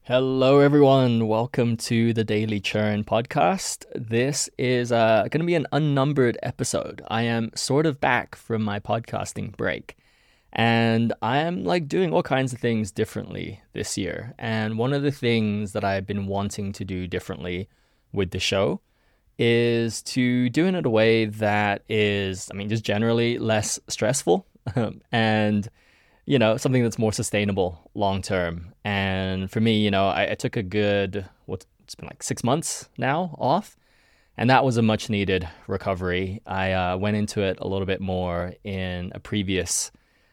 Hello, everyone. Welcome to the Daily Churn podcast. This is going to be an unnumbered episode. I am sort of back from my podcasting break, and I am doing all kinds of things differently this year. And one of the things that I've been wanting to do differently with the show is to do it in a way that is, just generally less stressful and something that's more sustainable long term. And for me, I took a good, it's been like 6 months now off, and that was a much needed recovery. I went into it a little bit more in a previous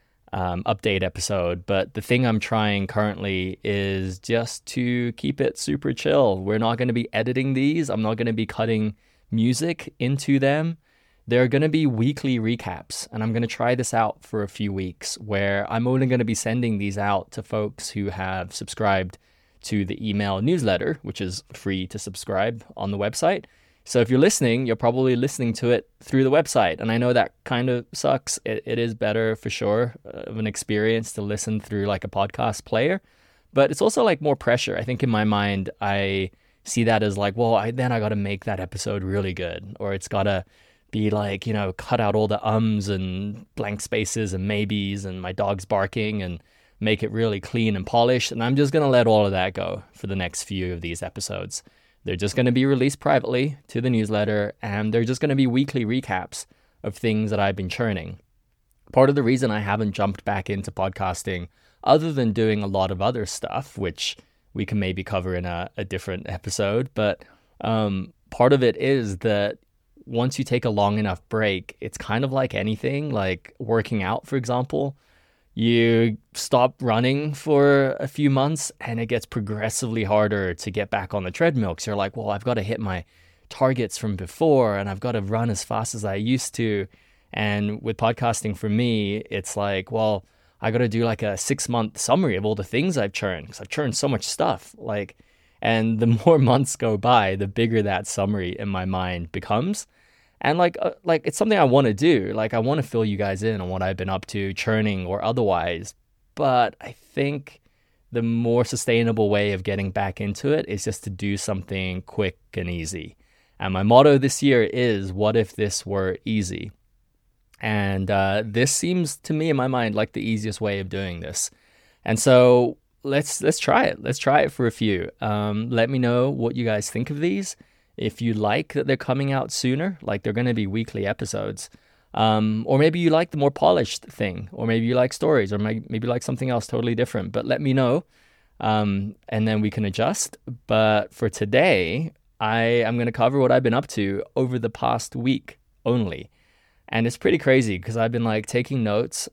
update episode, but the thing I'm trying currently is just to keep it super chill. We're not going to be editing these. I'm not going to be cutting music into them. There are going to be weekly recaps, and I'm going to try this out for a few weeks where I'm only going to be sending these out to folks who have subscribed to the email newsletter, which is free to subscribe on the website. So if you're listening, you're probably listening to it through the website. And I know that kind of sucks. It is better for sure of an experience to listen through like a podcast player, but it's also like more pressure. I think in my mind, I see that as like, well, then I got to make that episode really good, or it's got to be like, cut out all the ums and blank spaces and maybes and my dog's barking and make it really clean and polished. And I'm just going to let all of that go for the next few of these episodes. They're just going to be released privately to the newsletter, and they're just going to be weekly recaps of things that I've been churning. Part of the reason I haven't jumped back into podcasting, other than doing a lot of other stuff, which we can maybe cover in a different episode, but part of it is that once you take a long enough break, it's kind of like anything, like working out, for example. You stop running for a few months and it gets progressively harder to get back on the treadmill because you're like, well, I've got to hit my targets from before and I've got to run as fast as I used to. And with podcasting for me, it's like, well, I got to do like a 6-month summary of all the things I've churned because I've churned so much stuff. And the more months go by, the bigger that summary in my mind becomes. And it's something I want to do. I want to fill you guys in on what I've been up to, churning or otherwise. But I think the more sustainable way of getting back into it is just to do something quick and easy. And my motto this year is, what if this were easy? And this seems to me in my mind like the easiest way of doing this. And so let's try it. Let's try it for a few. Let me know what you guys think of these. If you like that they're coming out sooner, like they're going to be weekly episodes, or maybe you like the more polished thing, or maybe you like stories, or maybe you like something else totally different, but let me know, and then we can adjust. But for today, I'm going to cover what I've been up to over the past week only. And it's pretty crazy because I've been taking notes,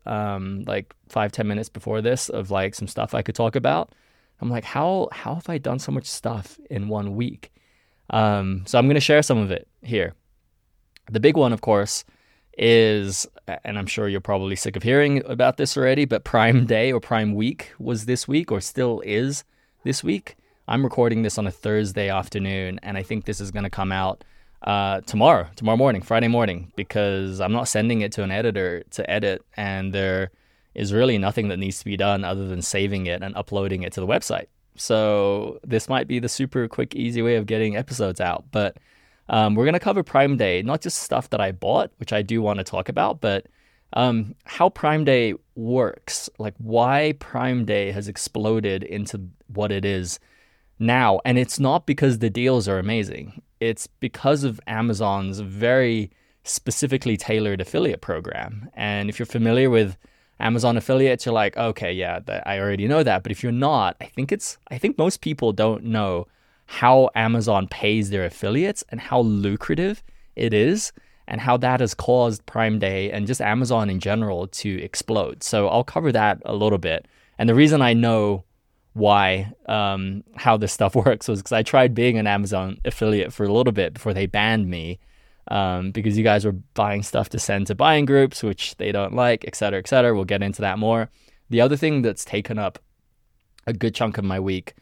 5-10 minutes before this of some stuff I could talk about. I'm like, how have I done so much stuff in 1 week? So I'm going to share some of it here. The big one, of course, is, and I'm sure you're probably sick of hearing about this already, but Prime Day or Prime Week was this week, or still is this week. I'm recording this on a Thursday afternoon, and I think this is going to come out tomorrow morning, Friday morning, because I'm not sending it to an editor to edit, and there is really nothing that needs to be done other than saving it and uploading it to the website. So this might be the super quick, easy way of getting episodes out. But we're going to cover Prime Day, not just stuff that I bought, which I do want to talk about, but how Prime Day works, why Prime Day has exploded into what it is now. And it's not because the deals are amazing. It's because of Amazon's very specifically tailored affiliate program. And if you're familiar with Amazon affiliates, you're like, okay, yeah, I already know that. But if you're not, I think most people don't know how Amazon pays their affiliates and how lucrative it is, and how that has caused Prime Day and just Amazon in general to explode. So I'll cover that a little bit. And the reason I know why, how this stuff works was because I tried being an Amazon affiliate for a little bit before they banned me. Because you guys were buying stuff to send to buying groups, which they don't like, et cetera, et cetera. We'll get into that more. The other thing that's taken up a good chunk of my week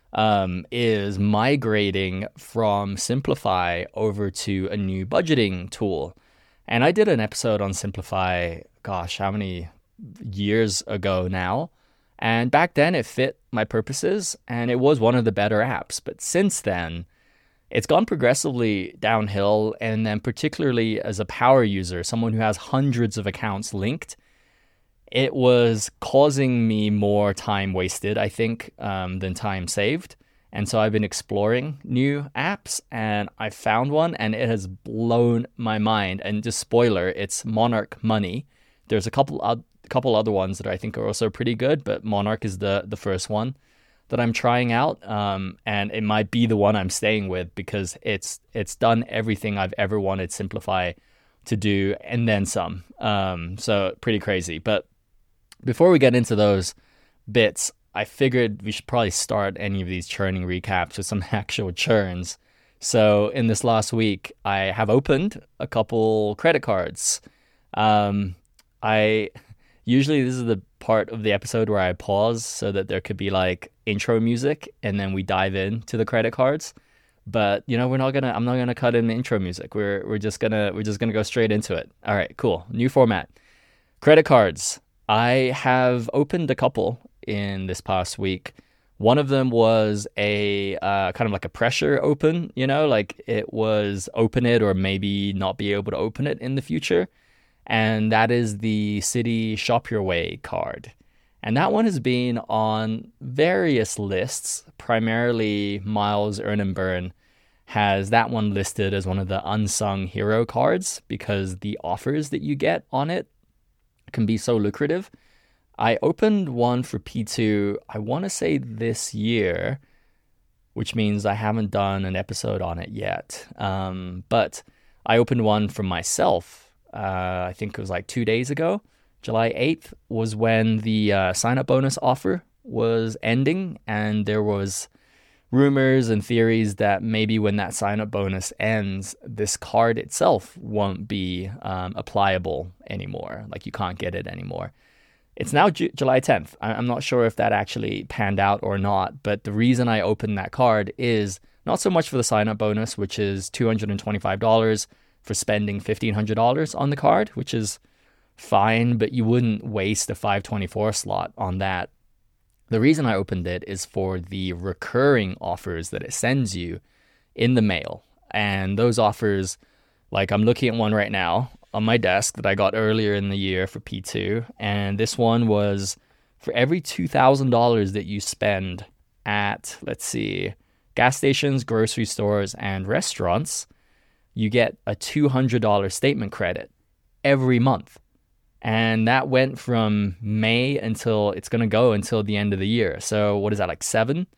is migrating from Simplify over to a new budgeting tool. And I did an episode on Simplify, gosh, how many years ago now? And back then it fit my purposes and it was one of the better apps. But since then, it's gone progressively downhill. And then particularly as a power user, someone who has hundreds of accounts linked, it was causing me more time wasted, I think, than time saved. And so I've been exploring new apps and I found one and it has blown my mind. And just spoiler, it's Monarch Money. There's a couple other ones that I think are also pretty good, but Monarch is the first one that I'm trying out. And it might be the one I'm staying with because it's done everything I've ever wanted Simplify to do and then some. So pretty crazy. But before we get into those bits, I figured we should probably start any of these churning recaps with some actual churns. So in this last week, I have opened a couple credit cards. Usually this is the part of the episode where I pause so that there could be like intro music and then we dive into the credit cards. But I'm not gonna cut in the intro music. We're just gonna go straight into it. All right, cool. New format. Credit cards. I have opened a couple in this past week. One of them was a kind of like a pressure open, like it was open it or maybe not be able to open it in the future. And that is the Citi Shop Your Way card. And that one has been on various lists, primarily Miles Earn and Burn has that one listed as one of the unsung hero cards because the offers that you get on it can be so lucrative. I opened one for P2, I want to say this year, which means I haven't done an episode on it yet. But I opened one for myself, I think it was like 2 days ago. July 8th was when the sign-up bonus offer was ending, and there was rumors and theories that maybe when that sign-up bonus ends, this card itself won't be applicable anymore. Like you can't get it anymore. It's now July 10th. I'm not sure if that actually panned out or not, but the reason I opened that card is not so much for the sign-up bonus, which is $225 for spending $1,500 on the card, which is fine, but you wouldn't waste a 524 slot on that. The reason I opened it is for the recurring offers that it sends you in the mail. And those offers, like I'm looking at one right now on my desk that I got earlier in the year for P2. And this one was for every $2,000 that you spend at, gas stations, grocery stores, and restaurants, you get a $200 statement credit every month. And that went from May until it's going to go until the end of the year. So what is that, like 7?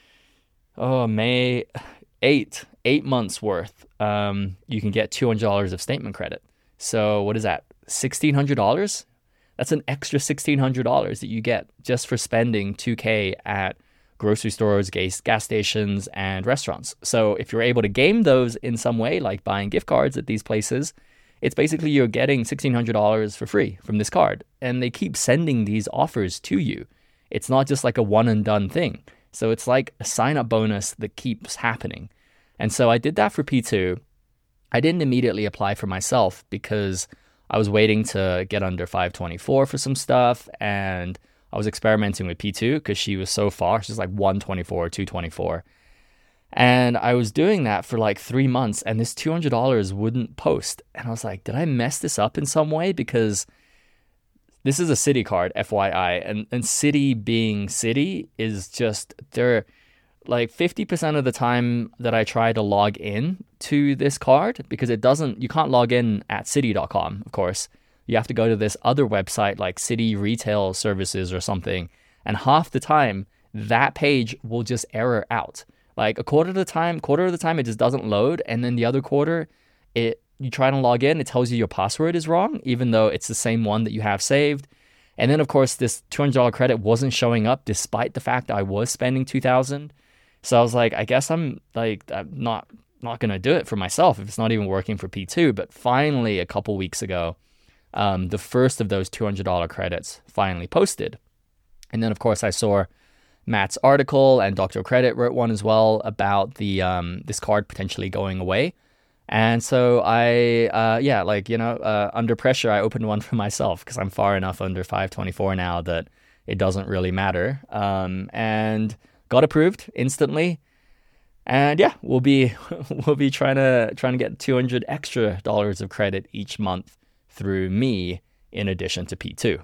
Oh, May, 8 months worth. You can get $200 of statement credit. So what is that, $1,600? That's an extra $1,600 that you get just for spending $2,000 at grocery stores, gas stations, and restaurants. So if you're able to game those in some way, like buying gift cards at these places, it's basically you're getting $1,600 for free from this card. And they keep sending these offers to you. It's not just like a one and done thing. So it's like a sign-up bonus that keeps happening. And so I did that for P2. I didn't immediately apply for myself because I was waiting to get under 524 for some stuff. And I was experimenting with P2 because she was so far. She's like 124, 224. And I was doing that for like 3 months and this $200 wouldn't post. And I was like, did I mess this up in some way? Because this is a Citi card, FYI. And Citi being Citi is just, they're like 50% of the time that I try to log in to this card, because you can't log in at Citi.com, of course. You have to go to this other website like Citi Retail Services or something. And half the time, that page will just error out. Like a quarter of the time, it just doesn't load. And then the other quarter, you try to log in, it tells you your password is wrong, even though it's the same one that you have saved. And then, of course, this $200 credit wasn't showing up despite the fact I was spending $2,000. So I was like, I guess I'm not going to do it for myself if it's not even working for P2. But finally, a couple weeks ago, the first of those $200 credits finally posted. And then, of course, I saw Matt's article, and Dr. Credit wrote one as well about the this card potentially going away. And so under pressure, I opened one for myself because I'm far enough under 524 now that it doesn't really matter. And got approved instantly. And yeah, we'll be trying to get $200 extra of credit each month through me in addition to P2.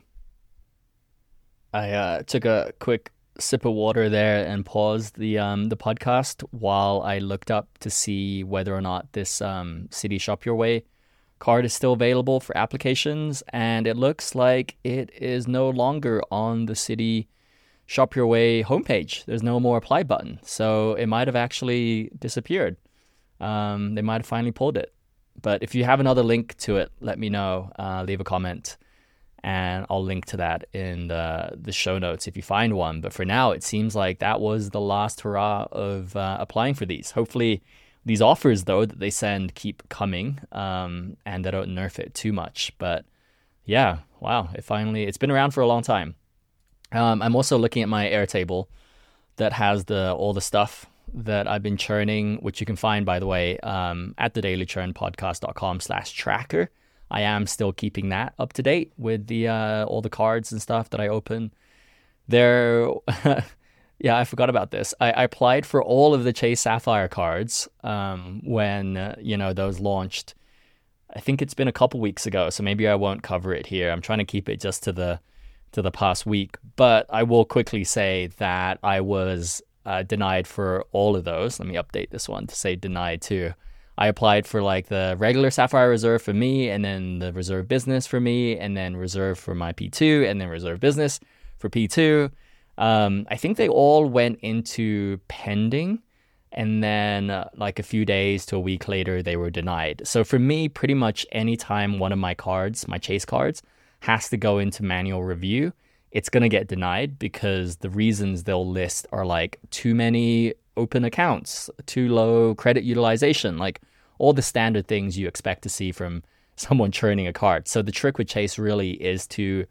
I took a quick sip of water there and paused the podcast while I looked up to see whether or not this Citi Shop Your Way card is still available for applications, and it looks like it is no longer on the Citi Shop Your Way homepage. There's no more apply button, so it might have actually disappeared. They might have finally pulled it. But if you have another link to it, let me know. Leave a comment, and I'll link to that in the show notes if you find one. But for now, it seems like that was the last hurrah of applying for these. Hopefully, these offers, though, that they send keep coming, and they don't nerf it too much. But yeah, wow, it's been around for a long time. I'm also looking at my Airtable that has all the stuff that I've been churning, which you can find, by the way, at thedailychurnpodcast.com/tracker. I am still keeping that up to date with all the cards and stuff that I open. There, yeah, I forgot about this. I applied for all of the Chase Sapphire cards when those launched. I think it's been a couple weeks ago, so maybe I won't cover it here. I'm trying to keep it just to the past week, but I will quickly say that I was denied for all of those. Let me update this one to say denied too. I applied for like the regular Sapphire Reserve for me, and then the Reserve Business for me, and then Reserve for my P2, and then Reserve Business for P2. I think they all went into pending, and then like a few days to a week later, they were denied. So for me, pretty much anytime one of my cards, my Chase cards, has to go into manual review, it's going to get denied because the reasons they'll list are like too many open accounts, too low credit utilization, like all the standard things you expect to see from someone churning a card. So the trick with Chase really is to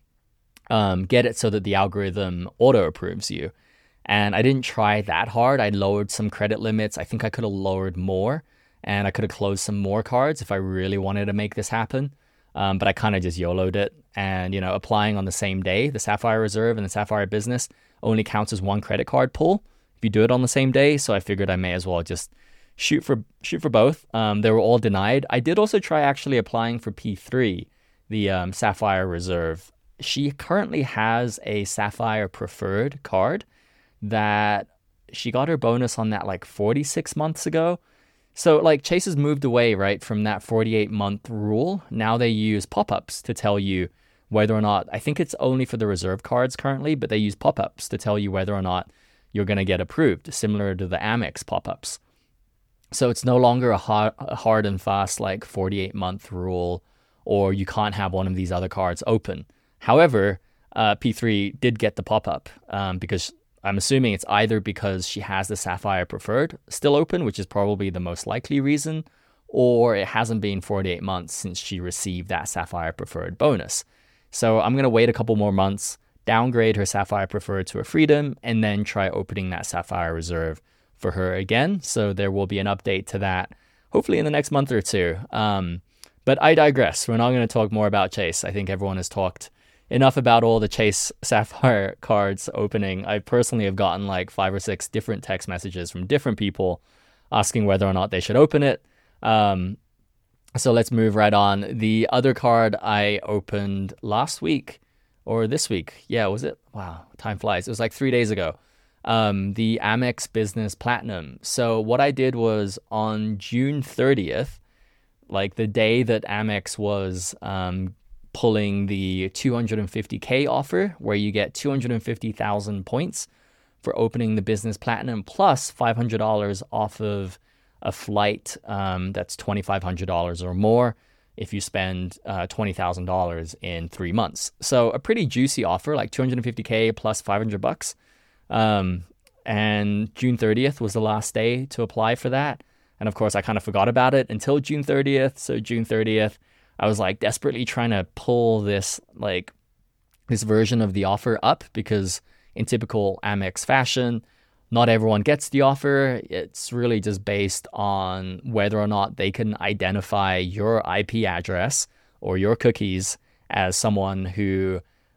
get it so that the algorithm auto approves you. And I didn't try that hard. I lowered some credit limits. I think I could have lowered more, and I could have closed some more cards if I really wanted to make this happen. But I kind of just YOLO'd it. And, applying on the same day, the Sapphire Reserve and the Sapphire Business only counts as one credit card pull if you do it on the same day. So I figured I may as well just shoot for both. They were all denied. I did also try actually applying for P3, the Sapphire Reserve. She currently has a Sapphire Preferred card that she got her bonus on that like 46 months ago. So like Chase has moved away, right, from that 48-month rule. Now they use pop-ups to tell you whether or not, I think it's only for the reserve cards currently, but they use pop-ups to tell you whether or not you're going to get approved, similar to the Amex pop-ups. So it's no longer a hard and fast like 48-month rule, or you can't have one of these other cards open. However, P3 did get the pop-up because I'm assuming it's either because she has the Sapphire Preferred still open, which is probably the most likely reason, or it hasn't been 48 months since she received that Sapphire Preferred bonus. So I'm going to wait a couple more months, downgrade her Sapphire Preferred to a Freedom, and then try opening that Sapphire Reserve for her again. So there will be an update to that, hopefully in the next month or two. But I digress. We're not going to talk more about Chase. I think everyone has talked enough about all the Chase Sapphire cards opening. I personally have gotten like 5 or 6 different text messages from different people asking whether or not they should open it. So let's move right on. The other card I opened last week or this week. Yeah, was it? Wow, time flies. It was like 3 days ago. The Amex Business Platinum. So what I did was on June 30th, like the day that Amex was pulling the 250K offer, where you get 250,000 points for opening the Business Platinum plus $500 off of a flight that's $2,500 or more if you spend $20,000 in 3 months. So a pretty juicy offer, like 250K plus $500. And June 30th was the last day to apply for that. And of course, I kind of forgot about it until June 30th. So June 30th, I was like desperately trying to pull this version of the offer up, because in typical Amex fashion, not everyone gets the offer. It's really just based on whether or not they can identify your IP address or your cookies as someone who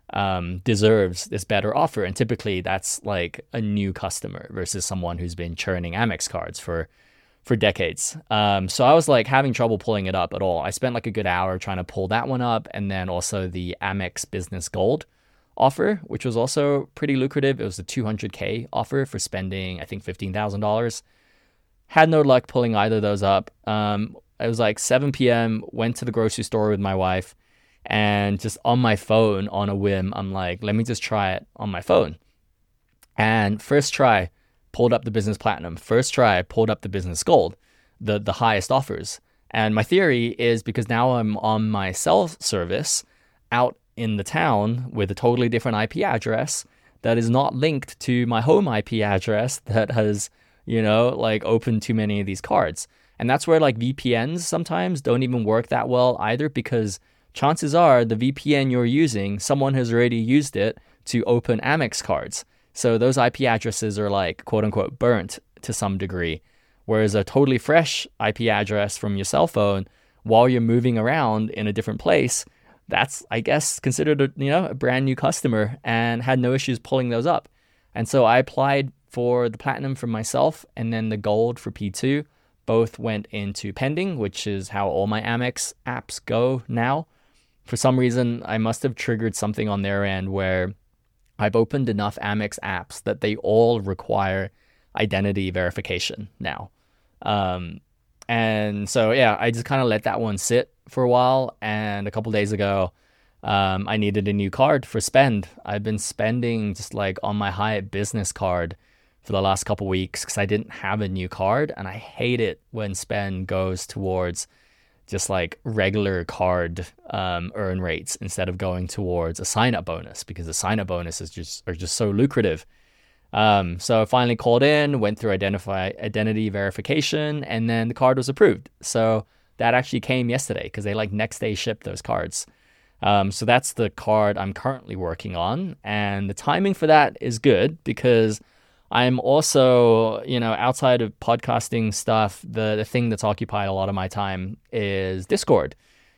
deserves this better offer. And typically that's like a new customer versus someone who's been churning Amex cards for decades. So I was like having trouble pulling it up at all. I spent like a good hour trying to pull that one up, and then also the Amex Business Gold offer, which was also pretty lucrative. It was a 200K offer for spending, I think, $15,000. Had no luck pulling either of those up. It was like 7 p.m., went to the grocery store with my wife, and just on my phone, on a whim, I'm like, let me just try it on my phone. And first try, pulled up the Business Platinum. First try, pulled up the Business Gold, the highest offers. And my theory is because now I'm on my cell service out in the town with a totally different IP address that is not linked to my home IP address that has, like opened too many of these cards. And that's where like VPNs sometimes don't even work that well either, because chances are the VPN you're using, someone has already used it to open Amex cards. So those IP addresses are like, quote unquote, burnt to some degree. Whereas a totally fresh IP address from your cell phone while you're moving around in a different place, that's, I guess, considered a brand new customer, and had no issues pulling those up. And so I applied for the Platinum for myself, and then the Gold for P2. Both went into pending, which is how all my Amex apps go now. For some reason, I must have triggered something on their end where I've opened enough Amex apps that they all require identity verification now. And so, yeah, I just kind of let that one sit for a while. And a couple days ago, I needed a new card for spend. I've been spending just like on my Hyatt business card for the last couple weeks because I didn't have a new card. And I hate it when spend goes towards just like regular card earn rates instead of going towards a sign-up bonus, because the sign-up bonuses are just so lucrative. So I finally called in, went through identity verification, and then the card was approved. So that actually came yesterday because they like next day shipped those cards. So that's the card I'm currently working on. And the timing for that is good because I'm also, outside of podcasting stuff, the thing that's occupied a lot of my time is Discord.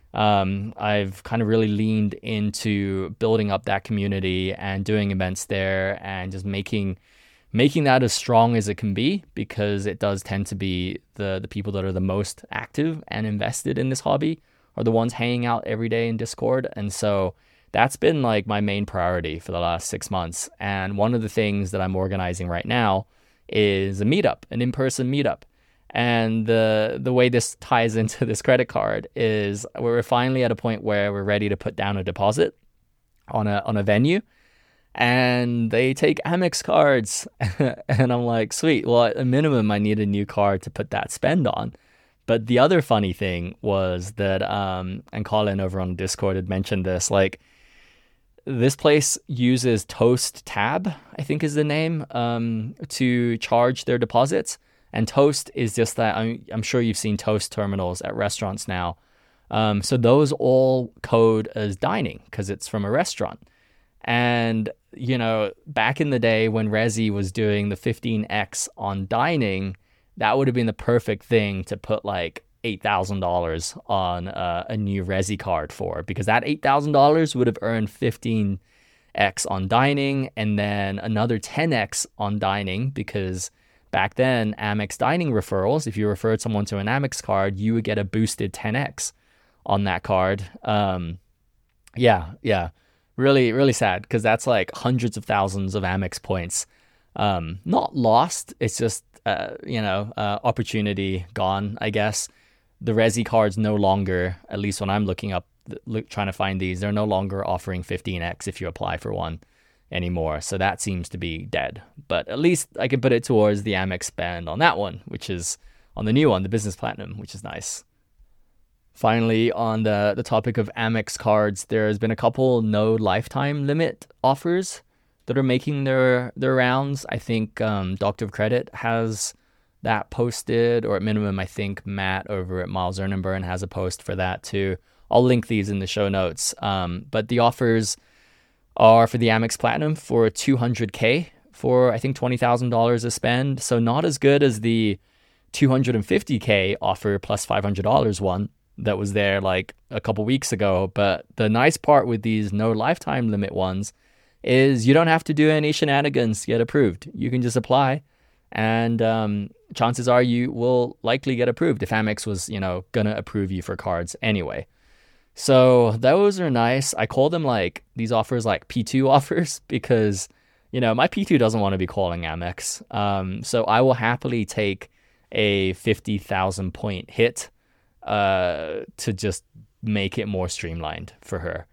I've kind of really leaned into building up that community and doing events there and just making that as strong as it can be, because it does tend to be the people that are the most active and invested in this hobby are the ones hanging out every day in Discord. And so that's been like my main priority for the last 6 months. And one of the things that I'm organizing right now is a meetup, an in-person meetup. And the way this ties into this credit card is we're finally at a point where we're ready to put down a deposit on a venue, and they take Amex cards. And I'm like, sweet. Well, at a minimum, I need a new card to put that spend on. But the other funny thing was that, and Colin over on Discord had mentioned this, like, this place uses Toast Tab, I think is the name, to charge their deposits. And Toast is just that, I'm sure you've seen Toast terminals at restaurants now. So those all code as dining because it's from a restaurant. And, back in the day when Resy was doing the 15x on dining, that would have been the perfect thing to put like $8,000 on a new Resy card for, because that $8,000 would have earned 15x on dining and then another 10x on dining, because back then Amex dining referrals, if you referred someone to an Amex card, you would get a boosted 10x on that card. Yeah. Really, really sad, because that's like hundreds of thousands of Amex points. Not lost. It's just, opportunity gone, I guess. The Resy cards no longer, at least when I'm trying to find these, they're no longer offering 15x if you apply for one anymore. So that seems to be dead. But at least I can put it towards the Amex spend on that one, which is on the new one, the Business Platinum, which is nice. Finally, on the topic of Amex cards, there's been a couple no lifetime limit offers that are making their rounds. I think Doctor of Credit has that posted, or at minimum, I think Matt over at Miles Ernenburn has a post for that too. I'll link these in the show notes. But the offers are for the Amex Platinum for $200K for, I think, $20,000 a spend. So not as good as the $250K offer plus $500 one that was there like a couple weeks ago. But the nice part with these no lifetime limit ones is you don't have to do any shenanigans to get approved. You can just apply, and chances are you will likely get approved if Amex was, gonna approve you for cards anyway. So those are nice. I call them like these offers like P2 offers because, my P2 doesn't want to be calling Amex. So I will happily take a 50,000 point hit to just make it more streamlined for her.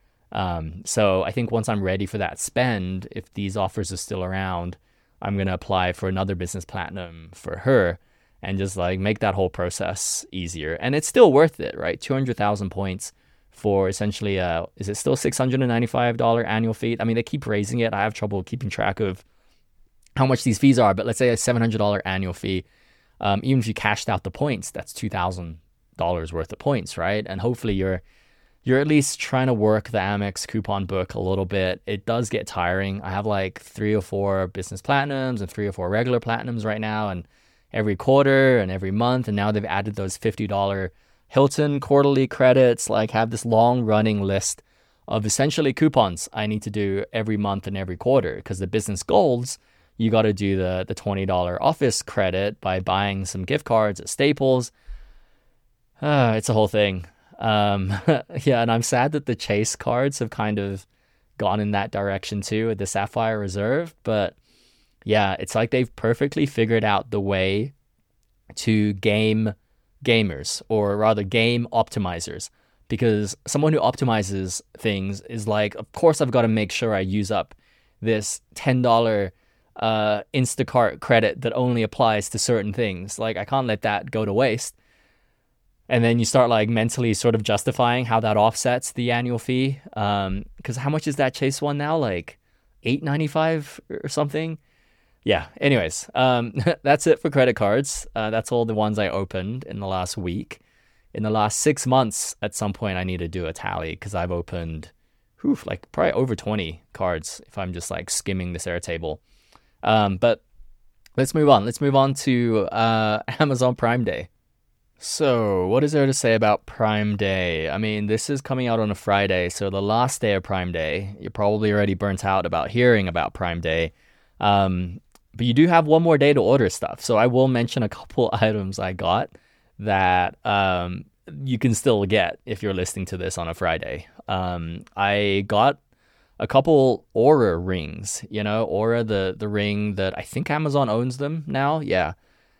So I think once I'm ready for that spend, if these offers are still around, I'm going to apply for another business platinum for her and just like make that whole process easier. And it's still worth it, right? 200,000 points for essentially, is it still $695 annual fee? I mean, they keep raising it. I have trouble keeping track of how much these fees are, but let's say a $700 annual fee. Even if you cashed out the points, that's $2,000 worth of points, right? And hopefully you're at least trying to work the Amex coupon book a little bit. It does get tiring. I have like 3 or 4 business platinums and 3 or 4 regular platinums right now, and every quarter and every month, and now they've added those $50 Hilton quarterly credits. Like, have this long running list of essentially coupons I need to do every month and every quarter, because the business goals, you got to do the $20 office credit by buying some gift cards at Staples. It's a whole thing. Yeah, and I'm sad that the Chase cards have kind of gone in that direction too with the Sapphire Reserve. But yeah, it's like they've perfectly figured out the way to game gamers, or rather game optimizers, because someone who optimizes things is like, of course I've got to make sure I use up this $10 Instacart credit that only applies to certain things. Like, I can't let that go to waste. And then you start like mentally sort of justifying how that offsets the annual fee. Because how much is that Chase one now? Like $8.95 or something? Yeah. Anyways, that's it for credit cards. That's all the ones I opened in the last week. In the last 6 months, at some point, I need to do a tally, because I've opened, like probably over 20 cards if I'm just like skimming this Airtable. But let's move on. Let's move on to Amazon Prime Day. So what is there to say about Prime Day? I mean, this is coming out on a Friday, so the last day of Prime Day. You're probably already burnt out about hearing about Prime Day. But you do have one more day to order stuff. So I will mention a couple items I got that you can still get if you're listening to this on a Friday. I got a couple Aura rings, Aura, the ring that I think Amazon owns them now. Yeah.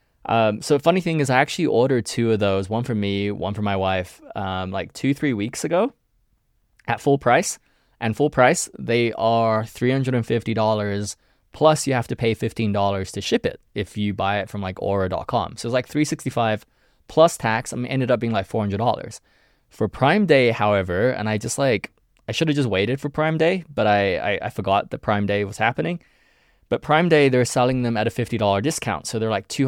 So funny thing is, I actually ordered 2 of those, one for me, one for my wife, like 2-3 weeks ago at full price. And full price, they are $350 plus you have to pay $15 to ship it if you buy it from like aura.com. So it's like $365 plus tax. Ended up being like $400. For Prime Day, however, and I should have just waited for Prime Day, but I forgot that Prime Day was happening. But Prime Day, they're selling them at a $50 discount. So they're like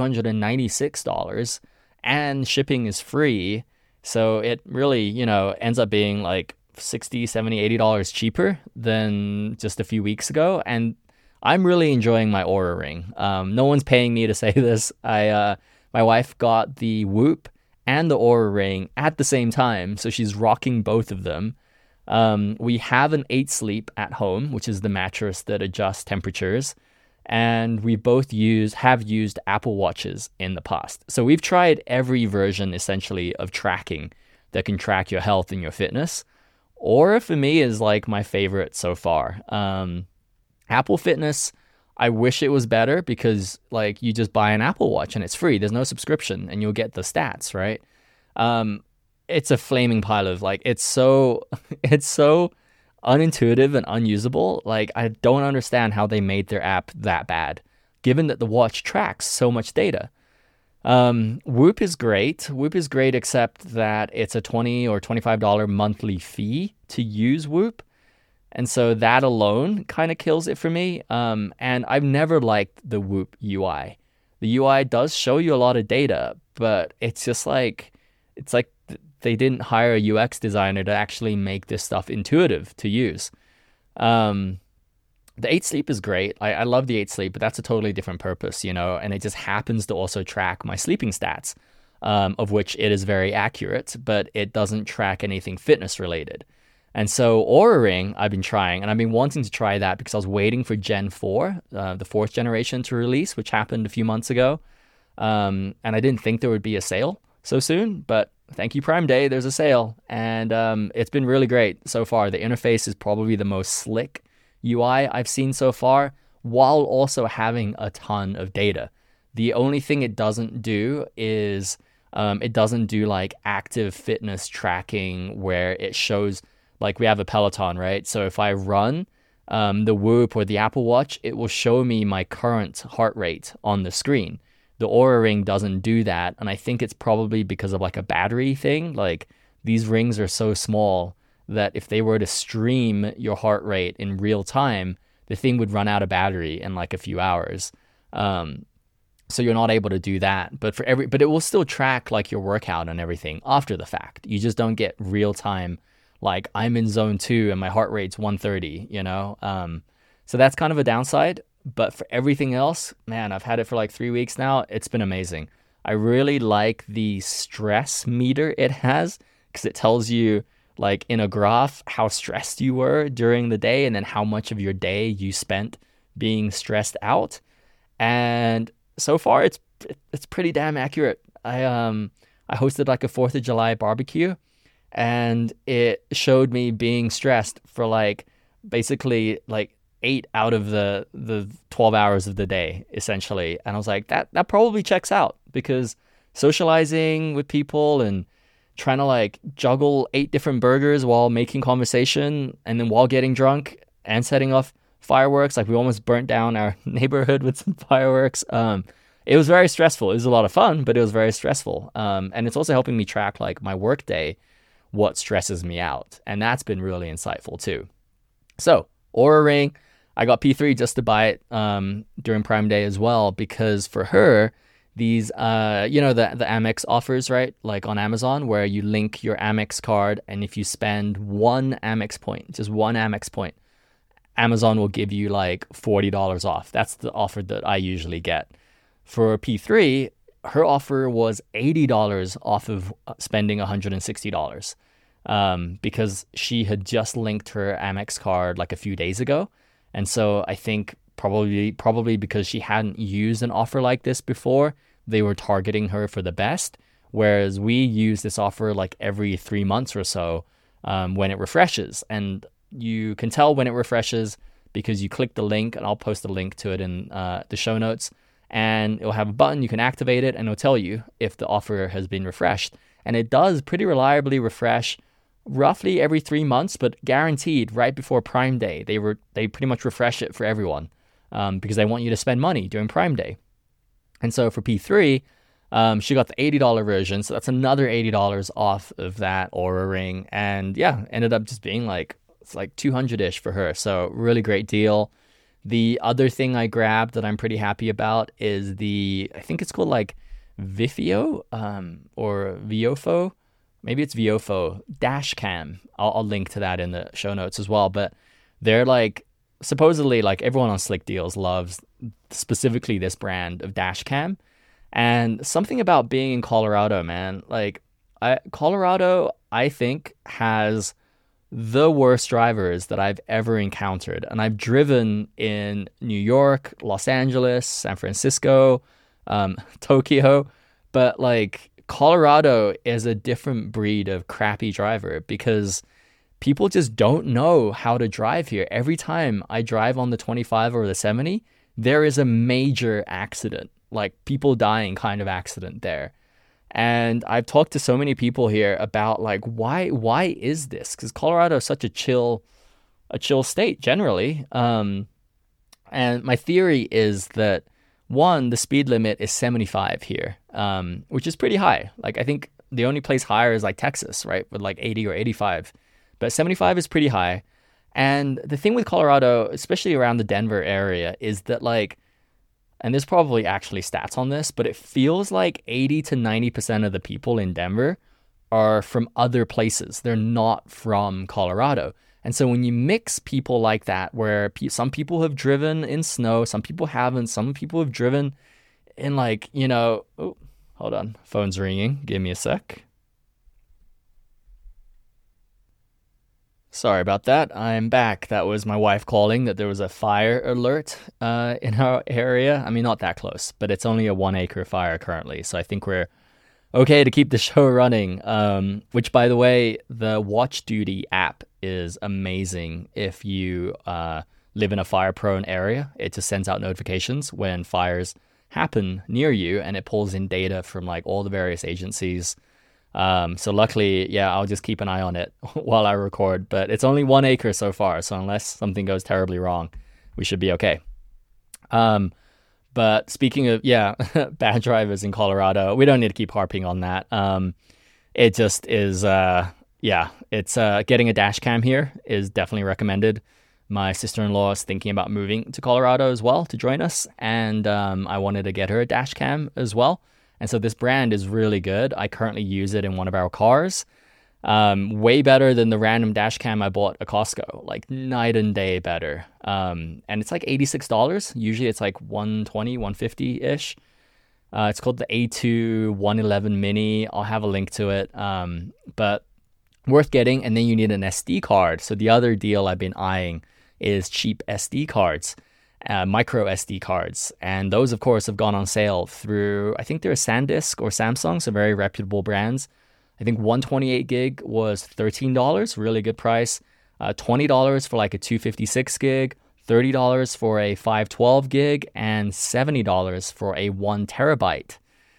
$296 and shipping is free. So it really, ends up being like $60, $70, $80 cheaper than just a few weeks ago. And I'm really enjoying my Aura ring. No one's paying me to say this. My wife got the Whoop and the Aura ring at the same time. So she's rocking both of them. We have an 8 Sleep at home, which is the mattress that adjusts temperatures. And we both have used Apple Watches in the past. So we've tried every version, essentially, of tracking that can track your health and your fitness. Aura, for me, is like my favorite so far. Apple Fitness, I wish it was better, because like you just buy an Apple Watch and it's free. There's no subscription and you'll get the stats, right? It's a flaming pile of like, it's so unintuitive and unusable. Like, I don't understand how they made their app that bad, given that the watch tracks so much data. Whoop is great. Whoop is great, except that it's a $20 or $25 monthly fee to use Whoop. And so that alone kind of kills it for me. And I've never liked the Whoop UI. The UI does show you a lot of data, but it's just like, they didn't hire a UX designer to actually make this stuff intuitive to use. The 8 Sleep is great. I love the 8 Sleep, but that's a totally different purpose, and it just happens to also track my sleeping stats. of which it is very accurate, but it doesn't track anything fitness related. And so Oura Ring, I've been trying, and I've been wanting to try that because I was waiting for Gen 4, the fourth generation to release, which happened a few months ago. And I didn't think there would be a sale so soon, but thank you Prime Day, there's a sale. And it's been really great so far. The interface is probably the most slick UI I've seen so far, while also having a ton of data. The only thing it doesn't do is it doesn't do like active fitness tracking where it shows, like we have a Peloton, right? So if I run the Whoop or the Apple Watch, it will show me my current heart rate on the screen. The Oura Ring doesn't do that. And I think it's probably because of like a battery thing. Like these rings are so small that if they were to stream your heart rate in real time, the thing would run out of battery in like a few hours. So you're not able to do that. But it will still track like your workout and everything after the fact. You just don't get real time, like I'm in zone 2 and my heart rate's 130, you know? So that's kind of a downside. But for everything else, man, I've had it for like 3 weeks now. It's been amazing. I really like the stress meter it has because it tells you like in a graph how stressed you were during the day and then how much of your day you spent being stressed out. And so far it's pretty damn accurate. I hosted like a 4th of July barbecue and it showed me being stressed for like basically like 8 out of the 12 hours of the day, essentially. And I was like, that probably checks out because socializing with people and trying to like juggle 8 different burgers while making conversation and then while getting drunk and setting off fireworks. Like we almost burnt down our neighborhood with some fireworks. It was very stressful. It was a lot of fun, but it was very stressful. And it's also helping me track like my work day, what stresses me out. And that's been really insightful too. So Oura Ring, I got P3 just to buy it during Prime Day as well, because for her, these, the Amex offers, right? Like on Amazon, where you link your Amex card, and if you spend one Amex point, just one Amex point, Amazon will give you like $40 off. That's the offer that I usually get. For P3, her offer was $80 off of spending $160 because she had just linked her Amex card like a few days ago. And so I think probably because she hadn't used an offer like this before, they were targeting her for the best. Whereas we use this offer like every 3 months or so when it refreshes. And you can tell when it refreshes because you click the link, and I'll post a link to it in the show notes. And it'll have a button, you can activate it, and it'll tell you if the offer has been refreshed. And it does pretty reliably refresh roughly every 3 months, but guaranteed right before Prime Day. They pretty much refresh it for everyone because they want you to spend money during Prime Day. And so for P3, she got the $80 version, so that's another $80 off of that Oura Ring. And yeah, ended up just being like, it's like 200-ish for her. So really great deal. The other thing I grabbed that I'm pretty happy about is I think it's called like Vifio or Viofo. Maybe it's Viofo dash cam. I'll link to that in the show notes as well. But they're like, supposedly like everyone on Slick Deals loves specifically this brand of dash cam. And something about being in Colorado, man, like Colorado, I think has the worst drivers that I've ever encountered. And I've driven in New York, Los Angeles, San Francisco, Tokyo, but like Colorado is a different breed of crappy driver because people just don't know how to drive here. Every time I drive on the 25 or the 70, there is a major accident, like people dying kind of accident there. And I've talked to so many people here about like, why is this? Because Colorado is such a chill state generally. And my theory is that one, the speed limit is 75 here, which is pretty high. Like I think the only place higher is like Texas, right? With like 80 or 85, but 75 is pretty high. And the thing with Colorado, especially around the Denver area, is that like, and there's probably actually stats on this, but it feels like 80 to 90% of the people in Denver are from other places. They're not from Colorado. And so when you mix people like that, where some people have driven in snow, some people haven't, some people have driven in like, Hold on. Phone's ringing. Give me a sec. Sorry about that. I'm back. That was my wife calling that there was a fire alert in our area. I mean, not that close, but it's only a 1 acre fire currently. So I think we're okay to keep the show running. Which, by the way, the Watch Duty app is amazing if you live in a fire-prone area. It just sends out notifications when fires happen near you, and it pulls in data from like all the various agencies. So luckily, yeah, I'll just keep an eye on it while I record, but it's only 1 acre so far. So unless something goes terribly wrong, we should be okay. But speaking of, yeah, bad drivers in Colorado, we don't need to keep harping on that. It just is, it's getting a dash cam here is definitely recommended. My sister-in-law is thinking about moving to Colorado as well to join us, and I wanted to get her a dash cam as well. And so this brand is really good. I currently use it in one of our cars. Way better than the random dash cam I bought at Costco, like night and day better. And it's like $86. Usually it's like $120, $150-ish. It's called the A2 111 Mini. I'll have a link to it. But worth getting. And then you need an SD card. So the other deal I've been eyeing is cheap SD cards. Micro SD cards, and those of course have gone on sale through, I think they're SanDisk or Samsung, so very reputable brands. I think 128 gig was $13, really good price. $20 for like a 256 gig, $30 for a 512 gig, and $70 for a 1 terabyte.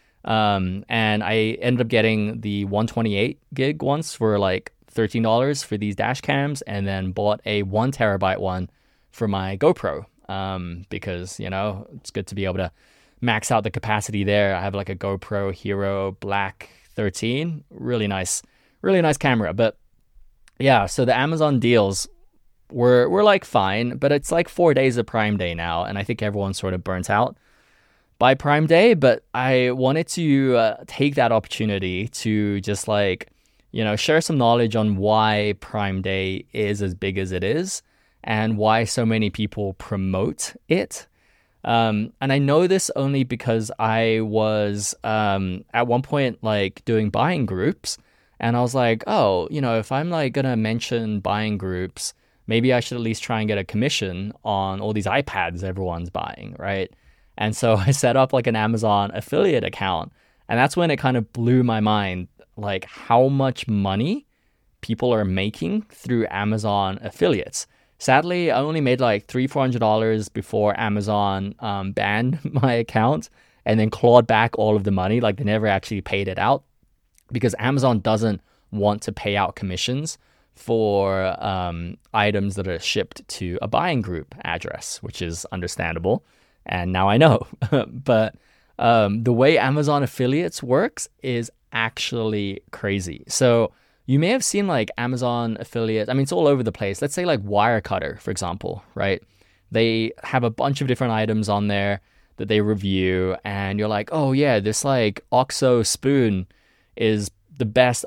And I ended up getting the 128 gig ones for like $13 for these dash cams, and then bought a 1 terabyte one for my GoPro. Because, you know, it's good to be able to max out the capacity there. I have like a GoPro Hero Black 13, really nice camera. But yeah, so the Amazon deals were like fine, but it's like 4 days of Prime Day now, and I think everyone's sort of burnt out by Prime Day. But I wanted to take that opportunity to just like, you know, share some knowledge on why Prime Day is as big as it is, and why so many people promote it. And I know this only because I was at one point like doing buying groups, and I was like, oh, you know, if I'm like gonna mention buying groups, maybe I should at least try and get a commission on all these iPads everyone's buying, right? And so I set up like an Amazon affiliate account, and that's when it kind of blew my mind, like how much money people are making through Amazon affiliates. Sadly, I only made like $300-$400 before Amazon banned my account and then clawed back all of the money. Like they never actually paid it out because Amazon doesn't want to pay out commissions for items that are shipped to a buying group address, which is understandable. And now I know. But the way Amazon affiliates works is actually crazy. So you may have seen like Amazon affiliates. I mean, it's all over the place. Let's say like Wirecutter, for example, right? They have a bunch of different items on there that they review, and you're like, oh yeah, this like OXO spoon is the best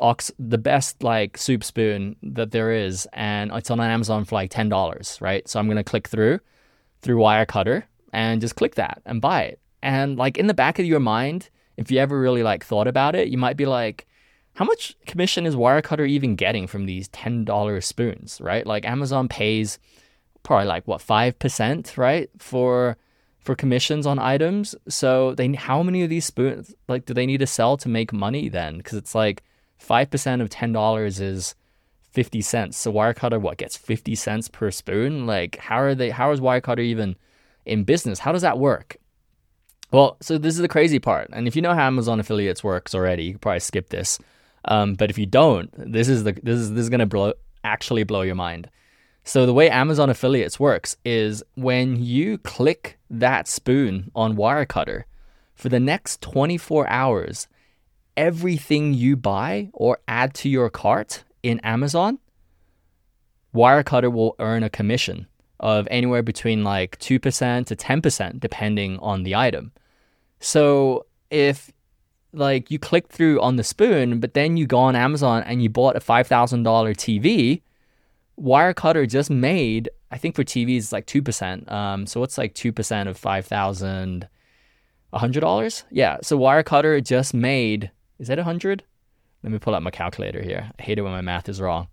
like soup spoon that there is, and it's on Amazon for like $10, right? So I'm gonna click through Wirecutter and just click that and buy it. And like in the back of your mind, if you ever really like thought about it, you might be like, how much commission is Wirecutter even getting from these $10 spoons, right? Like Amazon pays probably like what, 5%, right? For commissions on items. So how many of these spoons like do they need to sell to make money then? Because it's like 5% of $10 is 50 cents. So Wirecutter gets 50 cents per spoon? Like how is Wirecutter even in business? How does that work? Well, so this is the crazy part. And if you know how Amazon affiliates works already, you could probably skip this. But if you don't, this is going to actually blow your mind. So the way Amazon affiliates works is when you click that spoon on Wirecutter, for the next 24 hours, everything you buy or add to your cart in Amazon, Wirecutter will earn a commission of anywhere between like 2% to 10%, depending on the item. So if like you click through on the spoon, but then you go on Amazon and you bought a $5,000 TV, Wirecutter just made, I think for TVs it's like 2%. So what's like 2% of 5,000? $100? Yeah. So Wirecutter just made, is that 100? Let me pull out my calculator here. I hate it when my math is wrong.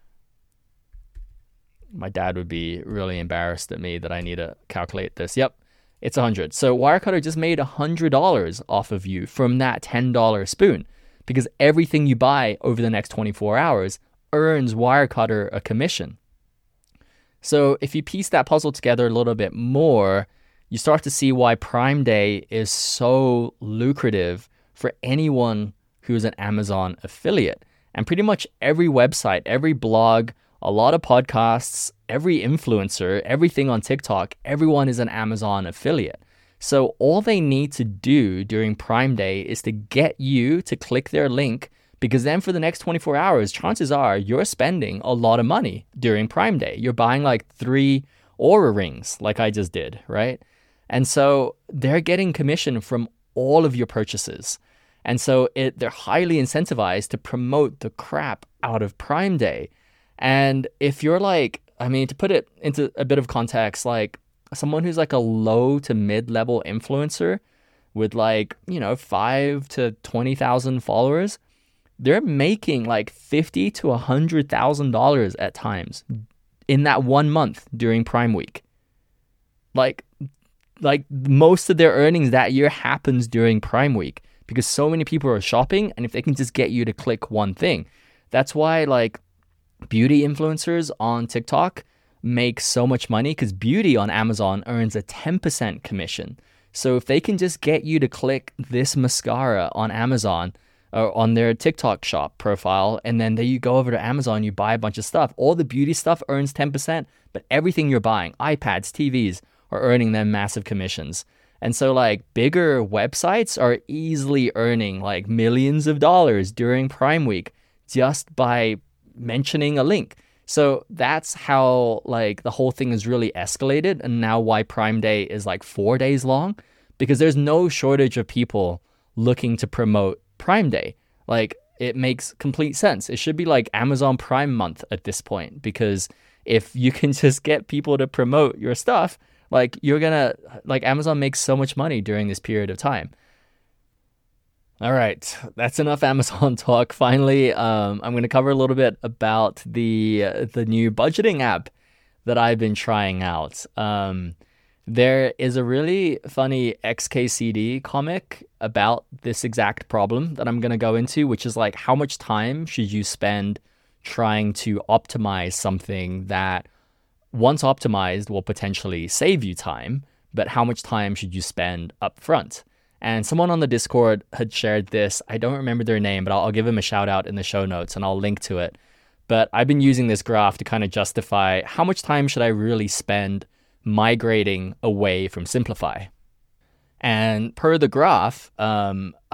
My dad would be really embarrassed at me that I need to calculate this. Yep, it's 100. So Wirecutter just made $100 off of you from that $10 spoon, because everything you buy over the next 24 hours earns Wirecutter a commission. So if you piece that puzzle together a little bit more, you start to see why Prime Day is so lucrative for anyone who's an Amazon affiliate. And pretty much every website, every blog, a lot of podcasts, every influencer, everything on TikTok, everyone is an Amazon affiliate. So all they need to do during Prime Day is to get you to click their link, because then for the next 24 hours, chances are you're spending a lot of money during Prime Day. You're buying like 3 Oura rings like I just did, right? And so they're getting commission from all of your purchases. And so they're highly incentivized to promote the crap out of Prime Day. And if you're like, I mean, to put it into a bit of context, like someone who's like a low to mid-level influencer with like, 5 to 20,000 followers, they're making like $50,000 to $100,000 at times in that 1 month during Prime Week. Like most of their earnings that year happens during Prime Week, because so many people are shopping, and if they can just get you to click one thing. That's why like beauty influencers on TikTok make so much money, because beauty on Amazon earns a 10% commission. So if they can just get you to click this mascara on Amazon or on their TikTok shop profile, and then you go over to Amazon, you buy a bunch of stuff, all the beauty stuff earns 10%, but everything you're buying, iPads, TVs, are earning them massive commissions. And so like bigger websites are easily earning like millions of dollars during Prime Week just by mentioning a link. So that's how like the whole thing is really escalated, and now why Prime Day is like 4 days long, because there's no shortage of people looking to promote Prime Day. Like it makes complete sense. It should be like Amazon Prime Month at this point, because if you can just get people to promote your stuff, like Amazon makes so much money during this period of time. All right, that's enough Amazon talk. Finally, I'm going to cover a little bit about the new budgeting app that I've been trying out. There is a really funny XKCD comic about this exact problem that I'm going to go into, which is like, how much time should you spend trying to optimize something that once optimized will potentially save you time, but how much time should you spend up front? And someone on the Discord had shared this. I don't remember their name, but I'll give him a shout out in the show notes and I'll link to it. But I've been using this graph to kind of justify how much time should I really spend migrating away from Simplify. And per the graph, let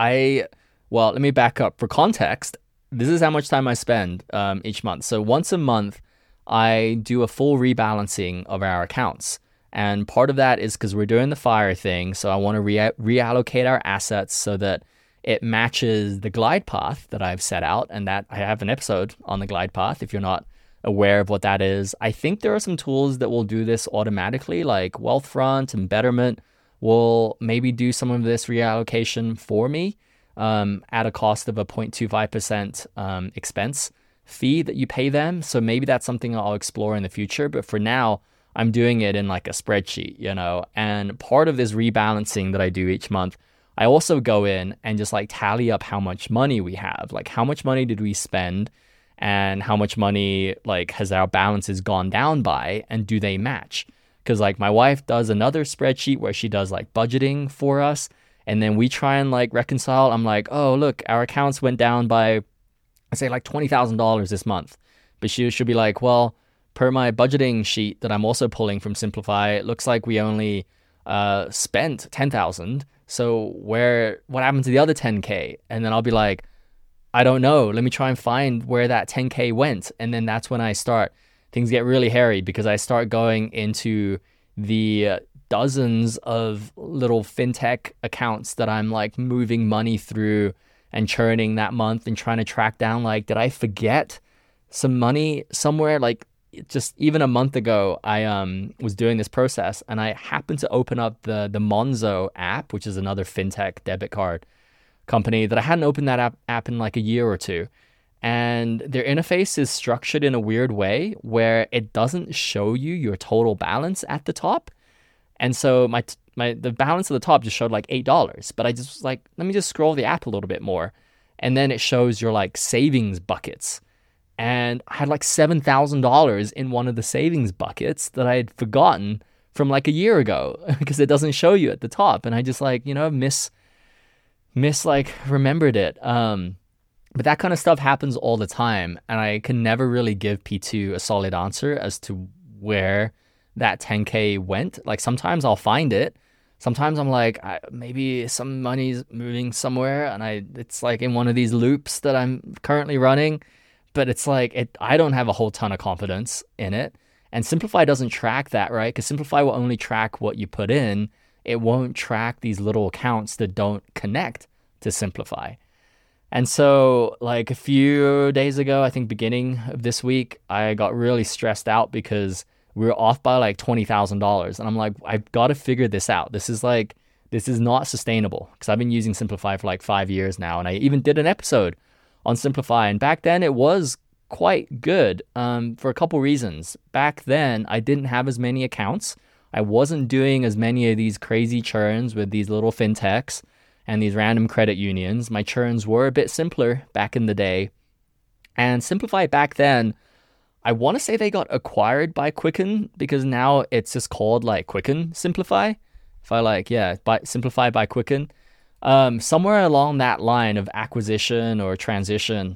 me back up for context. This is how much time I spend each month. So once a month, I do a full rebalancing of our accounts. And part of that is because we're doing the FIRE thing. So I want to reallocate our assets so that it matches the glide path that I've set out. And that I have an episode on the glide path if you're not aware of what that is. I think there are some tools that will do this automatically, like Wealthfront and Betterment will maybe do some of this reallocation for me at a cost of a 0.25% expense fee that you pay them. So maybe that's something I'll explore in the future. But for now, I'm doing it in like a spreadsheet, and part of this rebalancing that I do each month, I also go in and just like tally up how much money we have, like how much money did we spend and how much money like has our balances gone down by, and do they match? Because like my wife does another spreadsheet where she does like budgeting for us, and then we try and like reconcile. I'm like, oh, look, our accounts went down by, I say like $20,000 this month. But she should be like, well, per my budgeting sheet that I'm also pulling from Simplify, it looks like we only spent $10,000. So what happened to the other 10K? And then I'll be like, I don't know. Let me try and find where that 10K went. And then that's when things get really hairy, because I start going into the dozens of little fintech accounts that I'm like moving money through and churning that month and trying to track down, like, did I forget some money somewhere? Like, just even a month ago, I was doing this process and I happened to open up the Monzo app, which is another fintech debit card company that I hadn't opened that app in like a year or two. And their interface is structured in a weird way where it doesn't show you your total balance at the top. And so the balance at the top just showed like $8, but I just was like, let me just scroll the app a little bit more. And then it shows your like savings buckets. And I had like $7,000 in one of the savings buckets that I had forgotten from like a year ago because it doesn't show you at the top. And I just like, remembered it. But that kind of stuff happens all the time. And I can never really give P2 a solid answer as to where that 10K went. Like sometimes I'll find it. Sometimes I'm like, maybe some money's moving somewhere and it's like in one of these loops that I'm currently running. But it's like, I don't have a whole ton of confidence in it. And Simplify doesn't track that, right? Because Simplify will only track what you put in. It won't track these little accounts that don't connect to Simplify. And so like a few days ago, I think beginning of this week, I got really stressed out because we were off by like $20,000. And I'm like, I've got to figure this out. This is not sustainable because I've been using Simplify for like 5 years now. And I even did an episode on Simplify. And back then it was quite good for a couple reasons. Back then, I didn't have as many accounts. I wasn't doing as many of these crazy churns with these little fintechs and these random credit unions. My churns were a bit simpler back in the day. And Simplify back then, I want to say they got acquired by Quicken because now it's just called like Quicken Simplify. Simplify by Quicken. Somewhere along that line of acquisition or transition,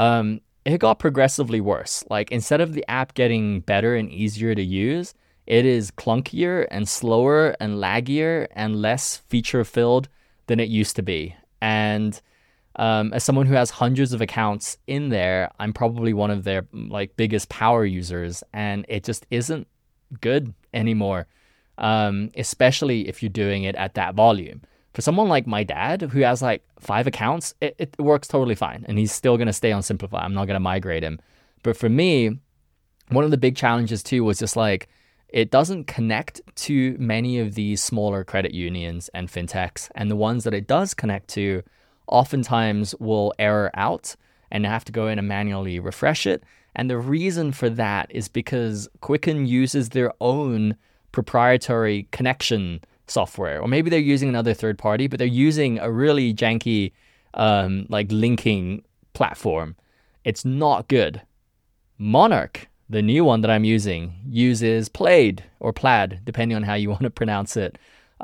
it got progressively worse. Like instead of the app getting better and easier to use, it is clunkier and slower and laggier and less feature-filled than it used to be. And as someone who has hundreds of accounts in there, I'm probably one of their like biggest power users, and it just isn't good anymore, especially if you're doing it at that volume. For someone like my dad who has like 5 accounts, it works totally fine, and he's still going to stay on Simplify. I'm not going to migrate him. But for me, one of the big challenges too was just like, it doesn't connect to many of these smaller credit unions and fintechs. And the ones that it does connect to oftentimes will error out and have to go in and manually refresh it. And the reason for that is because Quicken uses their own proprietary connection software. Or maybe they're using another third party, but they're using a really janky like linking platform. It's not good. Monarch, the new one that I'm using, uses Plaid or Plaid, depending on how you want to pronounce it.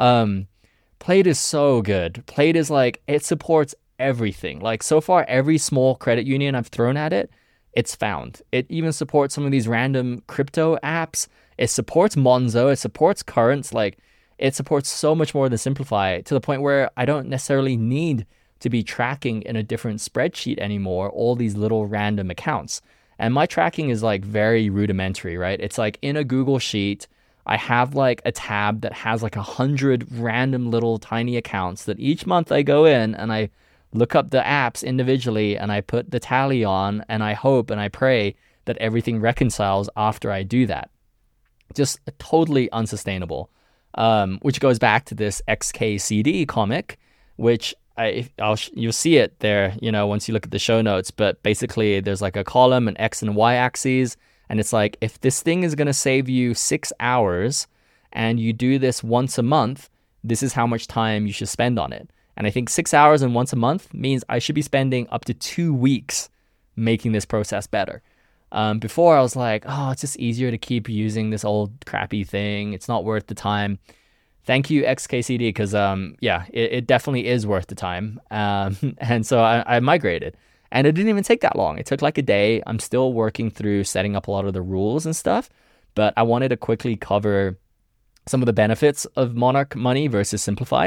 Plaid is so good. Plaid is like, it supports everything. Like so far, every small credit union I've thrown at it, it's found. It even supports some of these random crypto apps. It supports Monzo. It supports Currents. Like it supports so much more than Simplify, to the point where I don't necessarily need to be tracking in a different spreadsheet anymore all these little random accounts. And my tracking is like very rudimentary, right? It's like in a Google Sheet, I have like a tab that has like 100 random little tiny accounts that each month I go in and I look up the apps individually and I put the tally on, and I hope and I pray that everything reconciles after I do that. Just totally unsustainable. Which goes back to this XKCD comic, which you'll see it there, once you look at the show notes. But basically, there's like a column, an X and Y axes, and it's like, if this thing is going to save you 6 hours and you do this once a month, this is how much time you should spend on it. And I think 6 hours and once a month means I should be spending up to 2 weeks making this process better. Before I was like, oh, it's just easier to keep using this old crappy thing. It's not worth the time. Thank you, XKCD, because it definitely is worth the time. And so I migrated, and it didn't even take that long. It took like a day. I'm still working through setting up a lot of the rules and stuff, but I wanted to quickly cover some of the benefits of Monarch Money versus Simplify.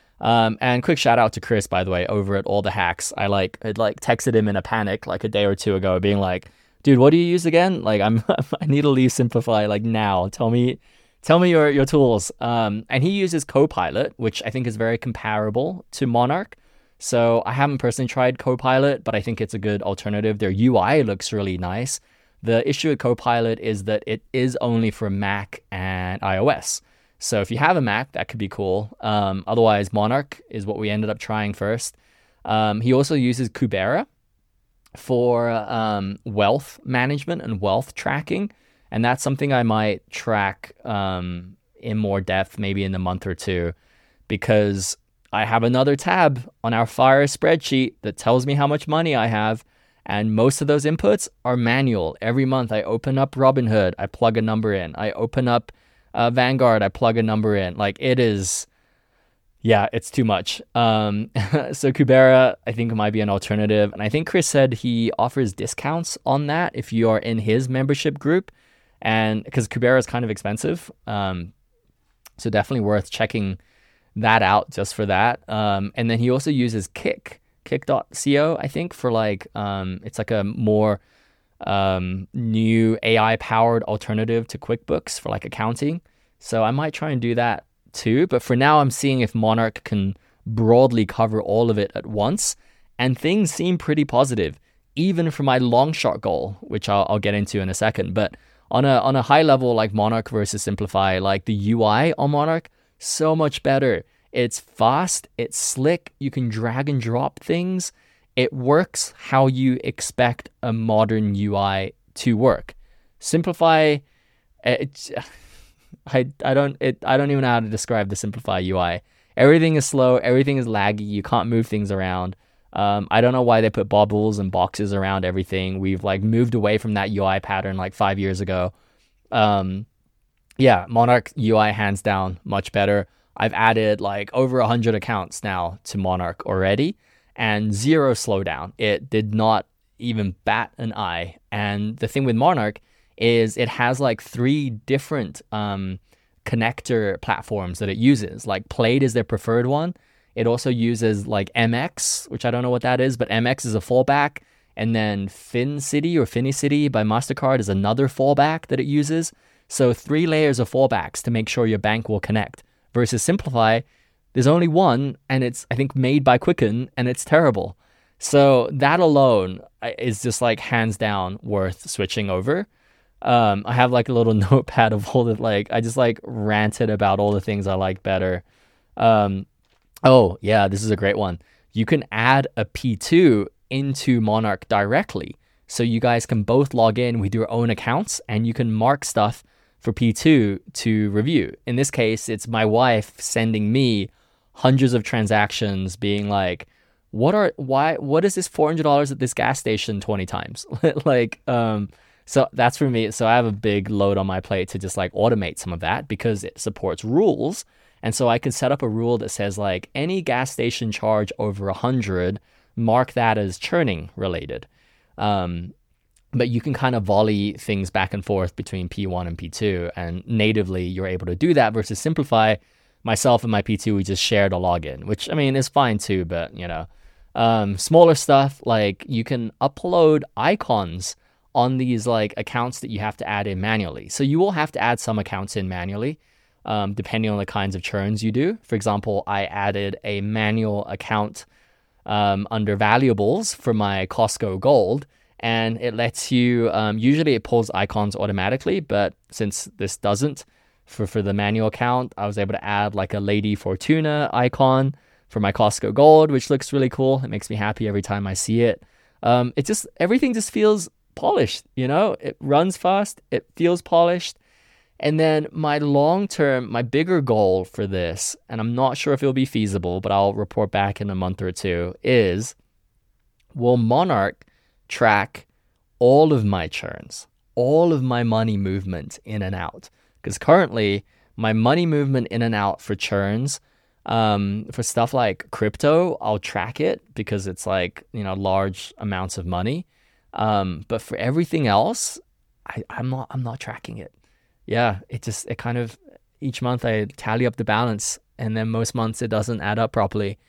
And quick shout out to Chris, by the way, over at All the Hacks. I texted him in a panic like a day or two ago, being like, dude, what do you use again? Like, I need to leave Simplify like now. Tell me your tools. And he uses Copilot, which I think is very comparable to Monarch. So I haven't personally tried Copilot, but I think it's a good alternative. Their UI looks really nice. The issue with Copilot is that it is only for Mac and iOS. So if you have a Mac, that could be cool. Otherwise, Monarch is what we ended up trying first. He also uses Kubera for wealth management and wealth tracking. And that's something I might track in more depth, maybe in a month or two, because I have another tab on our Fire spreadsheet that tells me how much money I have. And most of those inputs are manual. Every month I open up Robinhood, I plug a number in. I open up Vanguard, I plug a number in. Like it is, yeah, it's too much. So Kubera, I think, might be an alternative. And I think Chris said he offers discounts on that if you are in his membership group. And because Kubera is kind of expensive. So definitely worth checking that out just for that. And then he also uses Kick.co, I think, for like, it's like a more new AI powered alternative to QuickBooks for like accounting. So I might try and do that too. But for now, I'm seeing if Monarch can broadly cover all of it at once. And things seem pretty positive, even for my long shot goal, which I'll get into in a second. But on a high level, like Monarch versus Simplify, like the UI on Monarch, so much better. It's fast, it's slick, you can drag and drop things. It works how you expect a modern UI to work. Simplify, I don't even know how to describe the Simplify UI. Everything is slow, everything is laggy, you can't move things around. I don't know why they put bubbles and boxes around everything. We've like moved away from that UI pattern like 5 years ago. Yeah, Monarch UI hands down much better. I've added like over 100 accounts now to Monarch already, and zero slowdown. It did not even bat an eye. And the thing with Monarch is it has like 3 different connector platforms that it uses. Like Plaid is their preferred one. It also uses like MX, which I don't know what that is, but MX is a fallback. And then FinCity or Finicity by MasterCard is another fallback that it uses. So 3 layers of fallbacks to make sure your bank will connect. Versus Simplify, there's only one, and it's, I think, made by Quicken, and it's terrible. So that alone is just like hands down worth switching over. I have like a little notepad of all the, like, I just like ranted about all the things I like better. Oh, yeah, this is a great one. You can add a P2 into Monarch directly. So you guys can both log in with your own accounts and you can mark stuff for P2 to review. In this case, it's my wife sending me hundreds of transactions being like, what is this $400 at this gas station 20 times? So that's for me. So I have a big load on my plate to just like automate some of that because it supports rules. And so I can set up a rule that says like any gas station charge over 100, mark that as churning related. But you can kind of volley things back and forth between P1 and P2, and natively you're able to do that versus Simplify. Myself and my P2, we just shared a login, which I mean is fine too, but you know, smaller stuff like you can upload icons on these like accounts that you have to add in manually. So you will have to add some accounts in manually, depending on the kinds of churns you do. For example, I added a manual account under valuables for my Costco Gold, and it lets you, usually it pulls icons automatically, but since this doesn't, for the manual account, I was able to add like a Lady Fortuna icon for my Costco Gold, which looks really cool. It makes me happy every time I see it. Everything just feels polished, you know? It runs fast, it feels polished. And then my bigger goal for this, and I'm not sure if it'll be feasible, but I'll report back in a month or two, is will Monarch track all of my churns, all of my money movement in and out? Because currently, my money movement in and out for churns, for stuff like crypto, I'll track it because it's like, you know, large amounts of money. But for everything else, I'm not tracking it. Yeah, it kind of, each month I tally up the balance, and then most months it doesn't add up properly.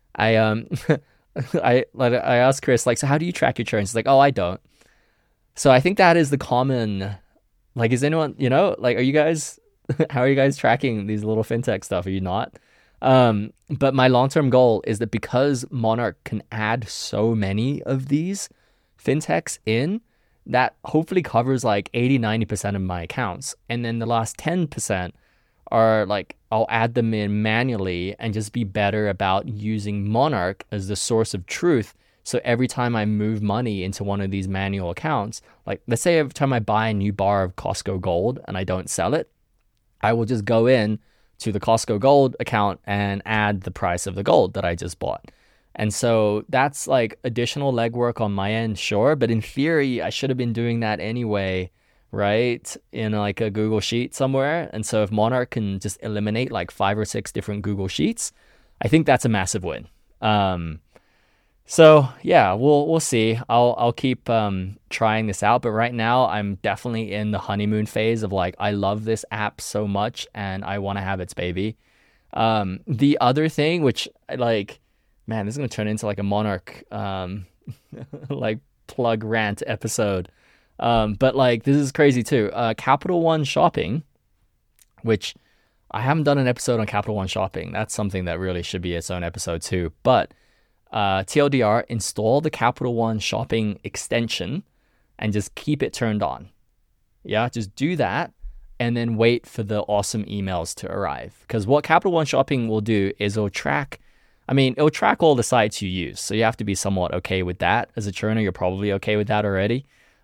I asked Chris, like, so how do you track your churns? He's like, oh, I don't. So I think that is the common, like, is anyone, you know, like, are you guys, how are you guys tracking these little fintech stuff? Are you not? But my long-term goal is that because Monarch can add so many of these fintechs in, that hopefully covers like 80-90% of my accounts. And then the last 10% are like, I'll add them in manually and just be better about using Monarch as the source of truth. So every time I move money into one of these manual accounts, like let's say every time I buy a new bar of Costco Gold and I don't sell it, I will just go in to the Costco Gold account and add the price of the gold that I just bought. And so that's like additional legwork on my end, sure. But in theory, I should have been doing that anyway, right? In like a Google Sheet somewhere. And so if Monarch can just eliminate like 5 or 6 different Google Sheets, I think that's a massive win. So yeah, we'll see. I'll keep trying this out, but right now I'm definitely in the honeymoon phase of like, I love this app so much and I want to have its baby. The other thing, which like, man, this is gonna turn into like a Monarch like plug rant episode. But like this is crazy too. Capital One Shopping, which I haven't done an episode on Capital One Shopping. That's something that really should be its own episode too. But TLDR, install the Capital One Shopping extension and just keep it turned on. Yeah, just do that and then wait for the awesome emails to arrive. Because what Capital One Shopping will do is it'll track all the sites you use. So you have to be somewhat okay with that. As a churner, you're probably okay with that already.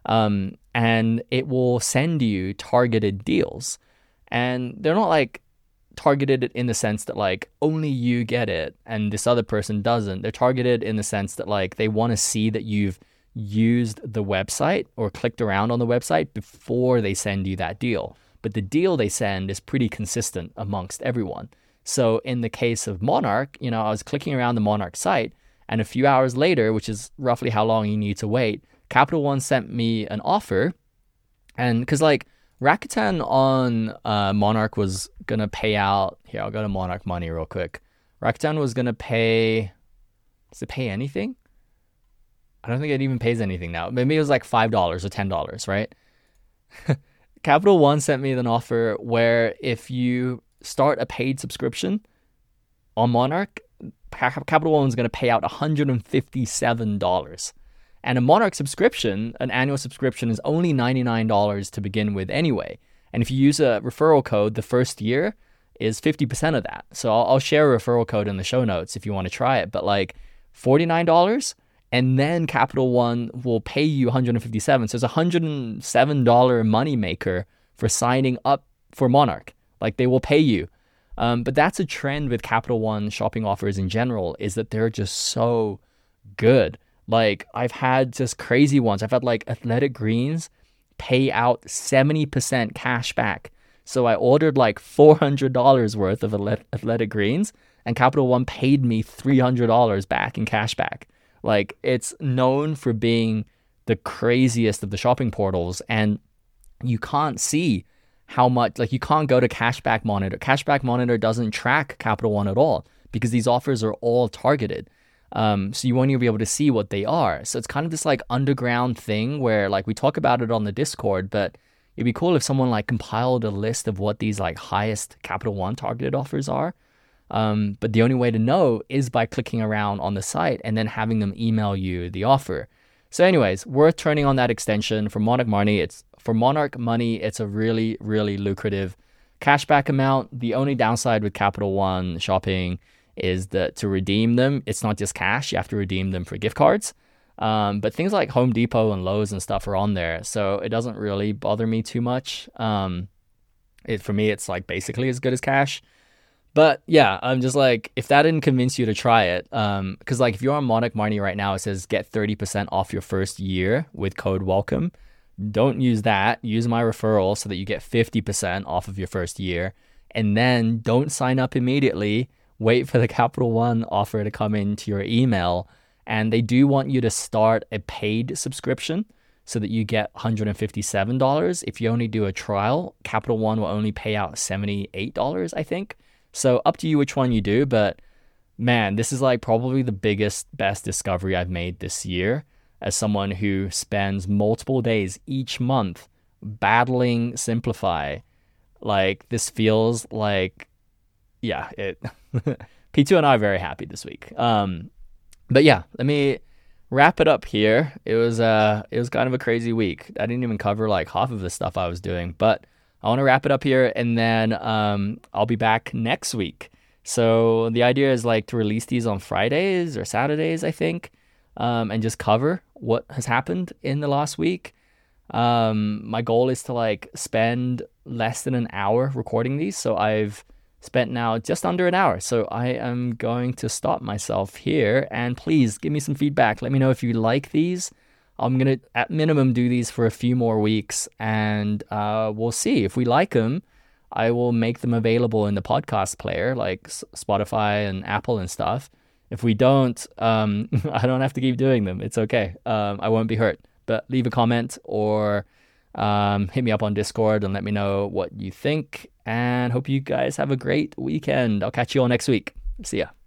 And it will send you targeted deals. And they're not like targeted in the sense that like only you get it and this other person doesn't. They're targeted in the sense that like they want to see that you've used the website or clicked around on the website before they send you that deal. But the deal they send is pretty consistent amongst everyone. So in the case of Monarch, I was clicking around the Monarch site and a few hours later, which is roughly how long you need to wait, Capital One sent me an offer. And because like Rakuten on Monarch was going to pay out, here, I'll go to Monarch Money real quick. Rakuten was going to pay, does it pay anything? I don't think it even pays anything now. Maybe it was like $5 or $10, right? Capital One sent me an offer where if you start a paid subscription on Monarch, Capital One was going to pay out $157. And a Monarch subscription, an annual subscription, is only $99 to begin with anyway. And if you use a referral code, the first year is 50% of that. So I'll share a referral code in the show notes if you want to try it. But like $49, and then Capital One will pay you $157. So it's a $107 money maker for signing up for Monarch. Like they will pay you. But that's a trend with Capital One shopping offers in general, is that they're just so good. Like I've had just crazy ones. I've had like Athletic Greens pay out 70% cash back. So I ordered like $400 worth of Athletic Greens and Capital One paid me $300 back in cash back. Like it's known for being the craziest of the shopping portals, and you can't see how much, like you can't go to Cashback Monitor. Cashback Monitor doesn't track Capital One at all because these offers are all targeted. So you won't even be able to see what they are. So it's kind of this like underground thing where like we talk about it on the Discord, but it'd be cool if someone like compiled a list of what these like highest Capital One targeted offers are. But the only way to know is by clicking around on the site and then having them email you the offer. So anyways, worth turning on that extension for Monarch Money. It's a really, really lucrative cashback amount. The only downside with Capital One shopping is that to redeem them, it's not just cash. You have to redeem them for gift cards. But things like Home Depot and Lowe's and stuff are on there. So it doesn't really bother me too much. For me, it's like basically as good as cash. But yeah, I'm just like, if that didn't convince you to try it, because like if you're on Monarch Money right now, it says get 30% off your first year with code WELCOME. Don't use that. Use my referral so that you get 50% off of your first year. And then don't sign up immediately. Wait for the Capital One offer to come into your email. And they do want you to start a paid subscription so that you get $157. If you only do a trial, Capital One will only pay out $78, I think. So up to you which one you do. But man, this is like probably the best discovery I've made this year as someone who spends multiple days each month battling Simplify. Like this feels like, yeah, P2 and I are very happy this week. But yeah, let me wrap it up here. It was kind of a crazy week. I didn't even cover like half of the stuff I was doing, but I want to wrap it up here, and then I'll be back next week. So the idea is like to release these on Fridays or Saturdays, I think, and just cover what has happened in the last week. My goal is to like spend less than an hour recording these. So I've spent now just under an hour. So I am going to stop myself here, and please give me some feedback. Let me know if you like these. I'm going to, at minimum, do these for a few more weeks, and we'll see. If we like them, I will make them available in the podcast player, like Spotify and Apple and stuff. If we don't, I don't have to keep doing them. It's okay. I won't be hurt. But leave a comment or hit me up on Discord and let me know what you think. And hope you guys have a great weekend. I'll catch you all next week. See ya.